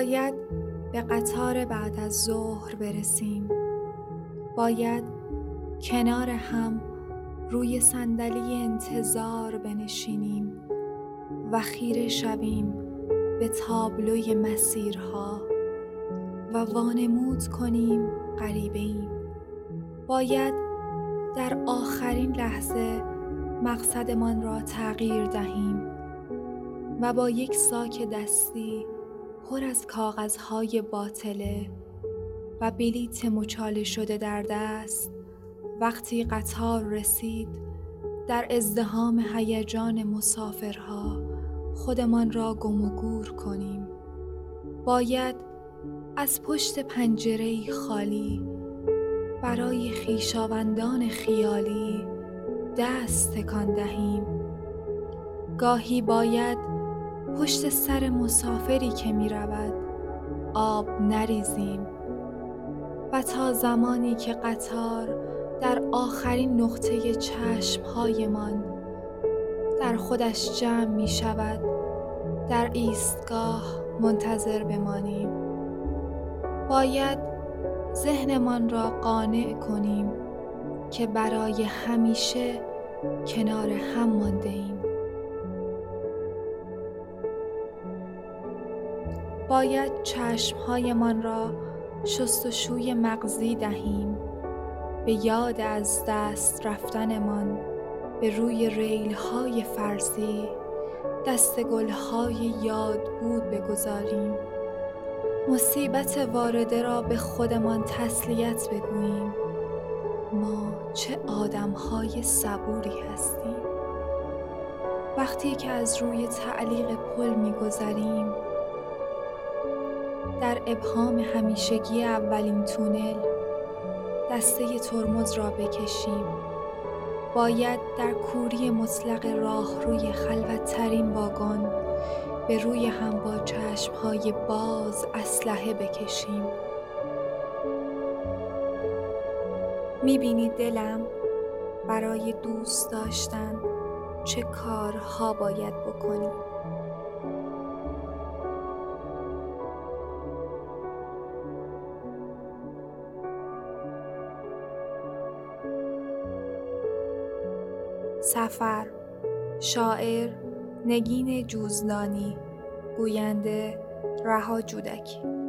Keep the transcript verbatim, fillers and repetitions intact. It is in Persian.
باید به قطار بعد از ظهر برسیم. باید کنار هم روی صندلی انتظار بنشینیم و خیره شویم به تابلوی مسیرها و وانمود کنیم غریبه ایم. باید در آخرین لحظه مقصدمان را تغییر دهیم و با یک ساک دستی پر از کاغذهای باطله و بلیط مچاله شده در دست، وقتی قطار رسید در ازدحام هیجان مسافرها خودمان را گم و گور کنیم. باید از پشت پنجره‌ای خالی برای خویشاوندان خیالی دست تکان دهیم. گاهی باید پشت سر مسافری که می رود آب نریزیم و تا زمانی که قطار در آخرین نقطه چشمهایمان در خودش جمع می شود در ایستگاه منتظر بمانیم. باید ذهنمان را قانع کنیم که برای همیشه کنار هم مانده ایم. باید چشمهایمان را شستشوی مغزی دهیم به یاد از دست رفتنمان به روی ریل‌های فرضی، دست گل‌های یاد بود بگذاریم. مصیبت وارده را به خودمان تسلیت بگوییم. ما چه آدم‌های صبوری هستیم. وقتی که از روی تعلیق پل می‌گذریم، در ابهام همیشگی اولین تونل دسته ترمز را بکشیم. باید در کوری مطلق راهروی خلوت‌ترین واگن به روی هم با چشم‌های باز اسلحه بکشیم. می‌بینی دلم، برای دوست داشتن چه کارها باید بکنی. سفر، شاعر نگین جوزدانی، گوینده رها جودکی.